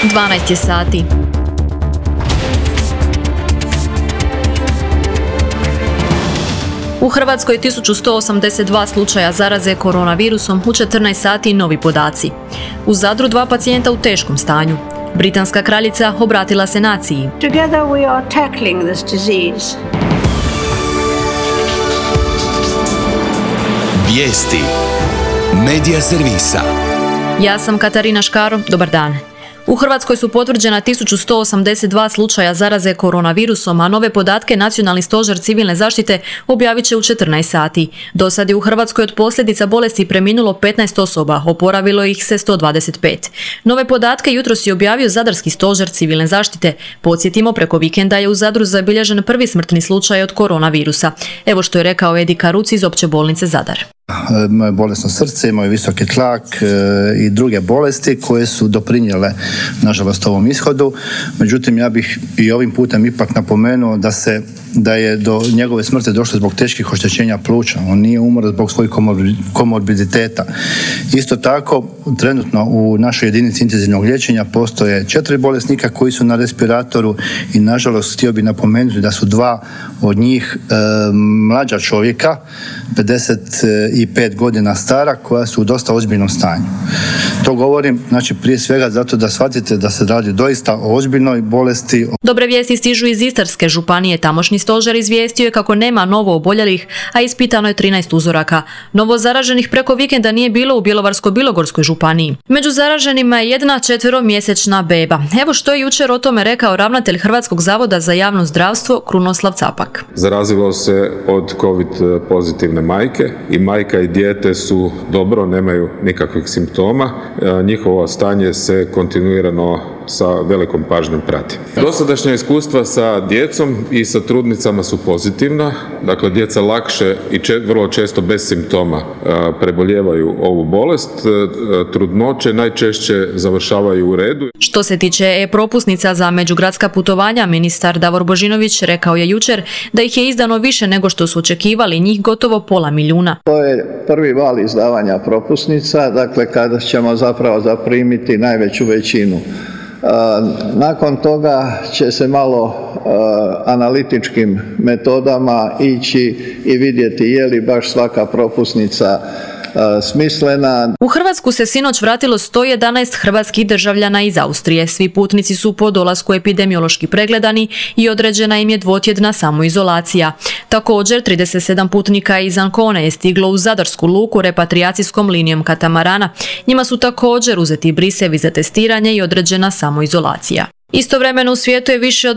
12 je sati. U Hrvatskoj je 1182 slučaja zaraze koronavirusom, u 14 sati novi podaci. U Zadru 2 pacijenta u teškom stanju. Britanska kraljica obratila se naciji. Together we are tackling this disease. Vijesti Medija servisa. Ja sam Katarina Škaro, dobar dan. U Hrvatskoj su potvrđena 1182 slučaja zaraze koronavirusom, a nove podatke Nacionalni stožer civilne zaštite objavit će u 14 sati. Do sad je u Hrvatskoj od posljedica bolesti preminulo 15 osoba, oporavilo ih se 125. Nove podatke jutros je objavio Zadarski stožer civilne zaštite. Podsjetimo, preko vikenda je u Zadru zabilježen prvi smrtni slučaj od koronavirusa. Evo što je rekao Edi Karuci iz Opće bolnice Zadar. Moje bolesno srce, moj visoki tlak i druge bolesti koje su doprinijele, nažalost, ovom ishodu. Međutim, ja bih i ovim putem ipak napomenuo da je do njegove smrti došlo zbog teških oštećenja pluća. On nije umro zbog svojih komorbiditeta. Isto tako, trenutno u našoj jedinici intenzivnog liječenja postoje 4 bolesnika koji su na respiratoru i, nažalost, htio bih napomenuti da su 2 od njih mlađa čovjeka, 55 godina stara, koja su u dosta ozbiljnom stanju. To govorim, prije svega zato da shvatite da se radi doista o ozbiljnoj bolesti. Dobre vijesti stižu iz Istarske županije. Tamošnji stožer izvijestio je kako nema novo oboljelih, a ispitano je 13 uzoraka. Novo zaraženih preko vikenda nije bilo u Bjelovarsko-bilogorskoj županiji. Među zaraženima je jedna 4-mjesečna beba. Evo što je jučer o tome rekao ravnatelj Hrvatskog zavoda za javno zdravstvo Krunoslav Capak. Zarazilo se od COVID pozitivne majke i majka i dijete su dobro, nemaju nikakvih simptoma. Njihovo stanje se kontinuirano sa velikom pažnjom prati. Dosadašnja iskustva sa djecom i sa trudnicama su pozitivna. Dakle, djeca lakše i vrlo često bez simptoma preboljevaju ovu bolest. Trudnoće najčešće završavaju u redu. Što se tiče e-propusnica za međugradska putovanja, ministar Davor Božinović rekao je jučer da ih je izdano više nego što su očekivali, njih gotovo 500.000. To je prvi val izdavanja propusnica, dakle kada ćemo zapravo zaprimiti najveću većinu. Nakon toga će se malo analitičkim metodama ići i vidjeti je li baš svaka propusnica smislena. U Hrvatsku se sinoć vratilo 111 hrvatskih državljana iz Austrije. Svi putnici su po dolasku epidemiološki pregledani i određena im je 2-tjedna samoizolacija. Također, 37 putnika iz Ancone je stiglo u Zadarsku luku repatrijacijskom linijom katamarana. Njima su također uzeti brisevi za testiranje i određena samoizolacija. Istovremeno u svijetu je više od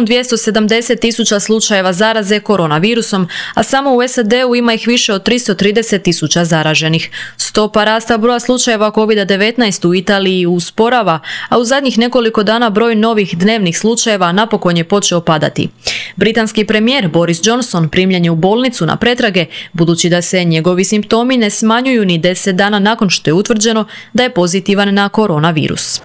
1.270.000 slučajeva zaraze koronavirusom, a samo u SAD-u ima ih više od 330.000 zaraženih. Stopa rasta broja slučajeva COVID-19 u Italiji usporava, a u zadnjih nekoliko dana broj novih dnevnih slučajeva napokon je počeo padati. Britanski premijer Boris Johnson primljen je u bolnicu na pretrage, budući da se njegovi simptomi ne smanjuju ni 10 dana nakon što je utvrđeno da je pozitivan na koronavirus.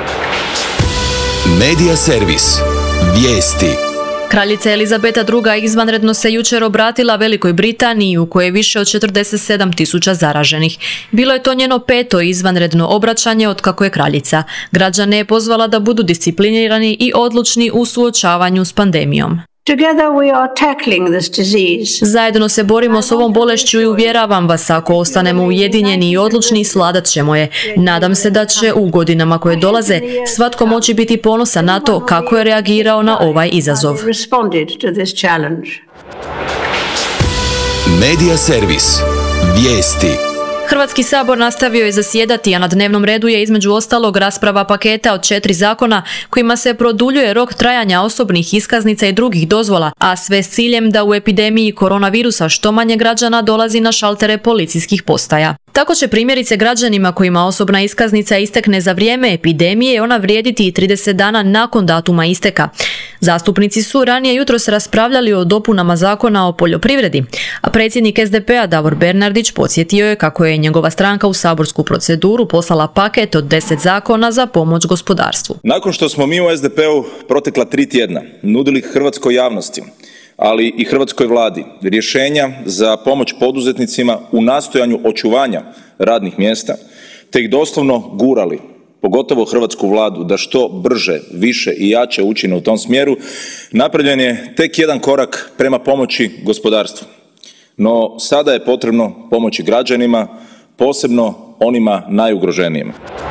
Medija servis. Vijesti. Kraljica Elizabeta II. Izvanredno se jučer obratila Velikoj Britaniji, u kojoj je više od 47.000 zaraženih. Bilo je to njeno 5. izvanredno obraćanje otkako je kraljica. Građane je pozvala da budu disciplinirani i odlučni u suočavanju s pandemijom. Together we are tackling this disease. Zajedno se borimo s ovom bolešću i uvjeravam vas, ako ostanemo ujedinjeni i odlučni, svladat ćemo je. Nadam se da će u godinama koje dolaze svatko moći biti ponosan na to kako je reagirao na ovaj izazov. Medija servis. Vijesti. Hrvatski sabor nastavio je zasjedati, a na dnevnom redu je između ostalog rasprava paketa od 4 zakona kojima se produljuje rok trajanja osobnih iskaznica i drugih dozvola, a sve s ciljem da u epidemiji koronavirusa što manje građana dolazi na šaltere policijskih postaja. Tako će primjerice građanima kojima osobna iskaznica istekne za vrijeme epidemije ona vrijediti i 30 dana nakon datuma isteka. Zastupnici su ranije jutros raspravljali o dopunama Zakona o poljoprivredi, a predsjednik SDP-a Davor Bernardić podsjetio je kako je njegova stranka u saborsku proceduru poslala paket od 10 zakona za pomoć gospodarstvu. Nakon što smo mi u SDP-u protekla 3 tjedna nudili hrvatskoj javnosti, ali i hrvatskoj vladi rješenja za pomoć poduzetnicima u nastojanju očuvanja radnih mjesta, te ih doslovno gurali pogotovo hrvatsku vladu, da što brže, više i jače učine u tom smjeru, napravljen je tek jedan korak prema pomoći gospodarstvu. No sada je potrebno pomoći građanima, posebno onima najugroženijima.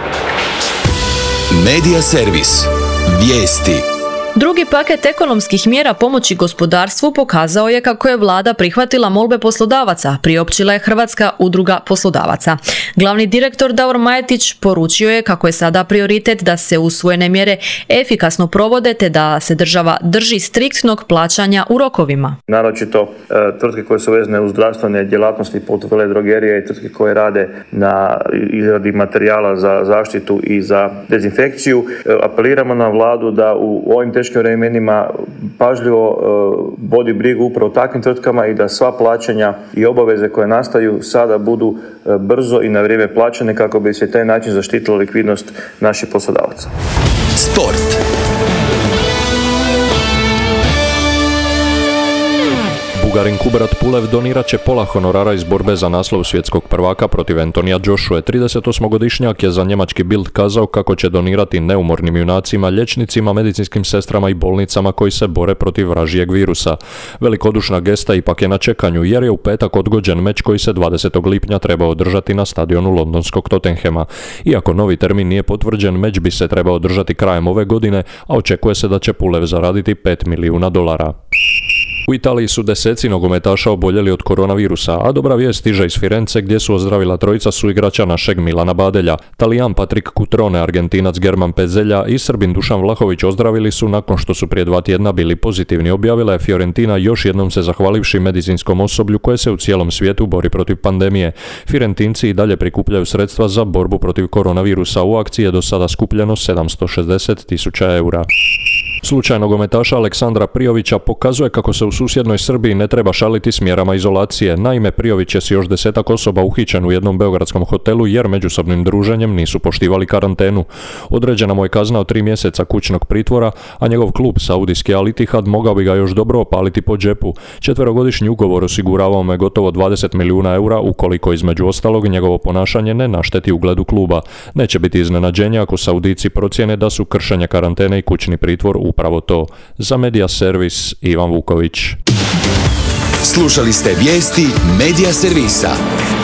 Medija servis. Vijesti. Drugi paket ekonomskih mjera pomoći gospodarstvu pokazao je kako je vlada prihvatila molbe poslodavaca, priopćila je Hrvatska udruga poslodavaca. Glavni direktor Davor Majetić poručio je kako je sada prioritet da se usvojene mjere efikasno provode te da se država drži striktnog plaćanja u rokovima. Naročito tvrtke koje su vezane uz zdravstvene djelatnosti poput veledrogerije i tvrtke koje rade na izradi materijala za zaštitu i za dezinfekciju. Apeliramo na vladu da u ovim teškim vremenima pažljivo vodi brigu upravo o takvim tvrtkama i da sva plaćanja i obaveze koje nastaju sada budu brzo i na vrijeme plaćane kako bi se taj način zaštitila likvidnost naših poslodavaca. Sport. Bugarin Kubrat Pulev donirat će pola honorara iz borbe za naslov svjetskog prvaka protiv Antonija Joshua. 38-godišnjak je za njemački Bild kazao kako će donirati neumornim junacima, liječnicima, medicinskim sestrama i bolnicama koji se bore protiv vražijeg virusa. Velikodušna gesta ipak je na čekanju jer je u petak odgođen meč koji se 20. lipnja trebao održati na stadionu londonskog Tottenhama. Iako novi termin nije potvrđen, meč bi se trebao održati krajem ove godine, a očekuje se da će Pulev zaraditi $5 milijuna. U Italiji su deseci nogometaša oboljeli od koronavirusa, a dobra vijest stiže iz Firence gdje su ozdravila trojica suigrača našeg Milana Badelja. Talijan Patrick Cutrone, Argentinac German Pezelja i Srbin Dušan Vlahović ozdravili su nakon što su prije 2 tjedna bili pozitivni, objavila je Fiorentina još jednom se zahvalivši medicinskom osoblju koje se u cijelom svijetu bori protiv pandemije. Firentinci i dalje prikupljaju sredstva za borbu protiv koronavirusa. U akciji je do sada skupljeno 760.000 eura. Slučaj nogometaša Aleksandra Prijovića pokazuje kako se u susjednoj Srbiji ne treba šaliti s mjerama izolacije. Naime, Prijović je s još 10 osoba uhićen u jednom beogradskom hotelu jer međusobnim druženjem nisu poštivali karantenu. Određena mu je kazna od 3 mjeseca kućnog pritvora, a njegov klub Saudijski Al Ittihad mogao bi ga još dobro opaliti po džepu. 4-godišnji ugovor osiguravao mu je gotovo 20 milijuna eura ukoliko između ostalog njegovo ponašanje ne našteti ugledu kluba. Neće biti iznenađenja ako Saudijci procjene da su kršenje karantene i kućni pritvor upravo to. Za Medija servis Ivan Vuković. Slušali ste vijesti Medija servisa.